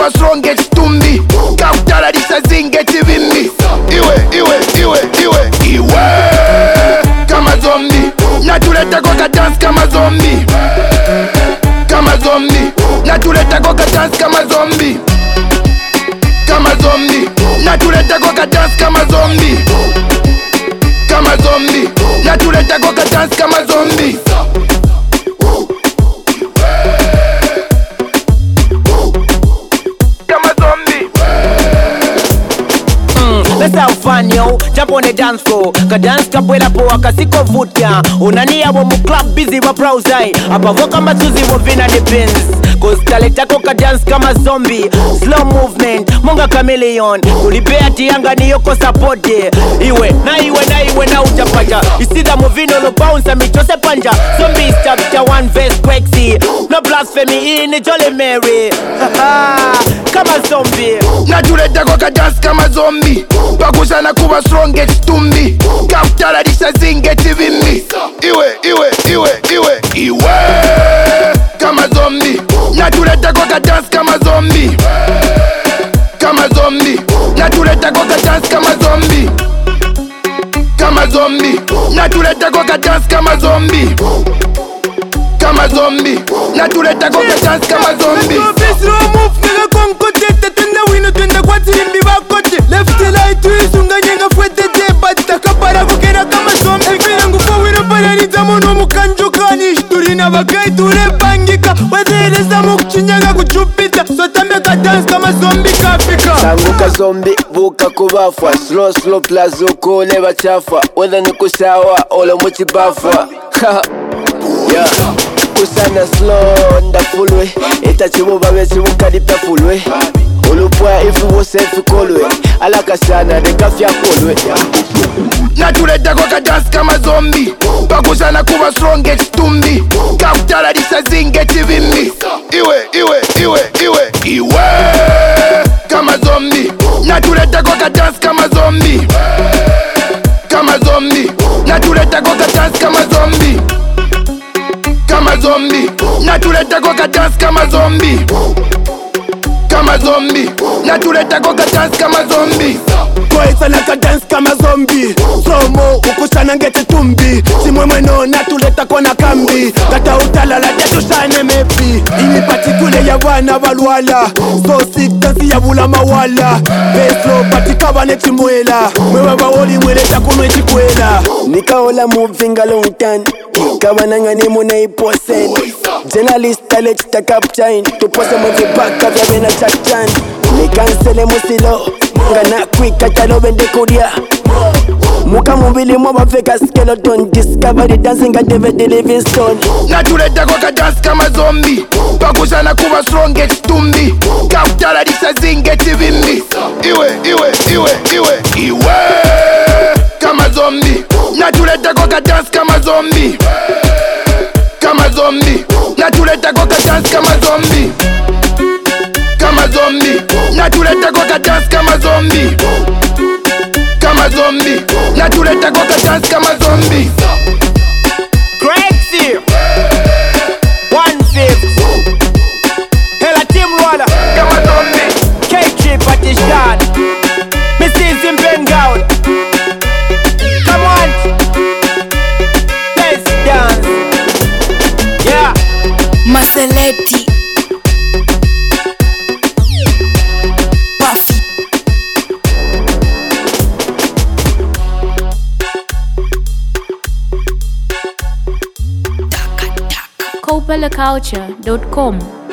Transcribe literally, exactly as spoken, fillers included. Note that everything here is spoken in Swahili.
kuba strongest tumbi kakutalarisha zingeti bimbi iwe iwe iwe iwe iwe kama zombi natuleta kwa dance kama zombi kama zombi natuleta kwa dance kama zombi kama zombi natuleta kwa dance kama zombi kama zombi natuleta kwa dance kama zombi Let's have fun, yo. Jump on the dance floor. Ka dance kapwela poa kasiko vutia. Unania wa mu club busy wa browser. Apavo kama Suzy wa vina the pins. Cause taleta ko ka dance kama zombie. Slow movement, monga chameleon. Kulipea tianga ni yoko support ye. Iwe, na iwe na iwe na ujapata. Isida movino no bounce mi chose panja. Zombie chapter one verse Quexy. No blasphemy in Jolly Mary. Kama zombie. Natuleta kwa dance kama zombie pakushana kuba strongest tumbi kakutalarisha zingeti bimbi iwe iwe iwe iwe iwe kama zombi natuleta kwa dance kama zombi kama zombi natuleta kwa dance kama zombi kama zombi natuleta kwa dance kama zombi kama zombi natuleta kwa dance kama zombi left light wisunga nyenga fuete debata kapara kukera kama zombi yangu fawira parariza mono mukanjukani shturina bakai tulepangika wazeleza mukuchinyaga kuchupita sotambe ka dance kama zombi kafika sanguka zombi vuka kubafwa slow slow plazo kole bachafa whether nikusawa olo muchibafa yeah kusana slow ndafulwe itachibuba besi bukalipa fulwe ulupwa ifu wose ifu kolwe alakasana dekafya kolwe natuleta kwa dance kama zombi pakushana kuba strongest tumbi kakutalarisha zingeti bimbi iwe iwe iwe iwe iwe kama zombi natuleta kwa dance kama zombi kama zombi natuleta kwa dance kama zombi kama zombi natuleta kwa dance kama zombi kama zombi natuleta kwa dance kama zombi Koisa na ka dance kama zombi Promo ukushana ngete tumbi Simwe mweno natuleta kwa na kambi Kata utalala jetu shane mepi Ini patikule ya wana balwala So sick dansi ya bula mawala Beslo patika neti mwela Mwewa bawoli mweleta kunwe chikwela Nikaola moving a long time Kabananga ni muna iposen Journalist ale chita captain Tupose mwenye baka vya bena chakchan Nikansele musilo Ngana quick katalo bende kudia Muka mubili mwa fake skeleton Discover the dancing at David Livingstone natuleta kwa dance kama zombi pakushana kuba strongest tumbi kakutalarisha zingeti bimbi iwe iwe iwe iwe iwe kama zombi natuleta kwa dance kama zombi kama zombi natuleta kwa dance kama zombi kama zombi natuleta kwa dance kama zombi kama zombi natuleta kwa dance kama zombi Crazy one fifth Hela team roller kama zombi K G Patishan Missus Impengout Come on Let's dance Yeah Maseleti Puffy Copella Culture dot com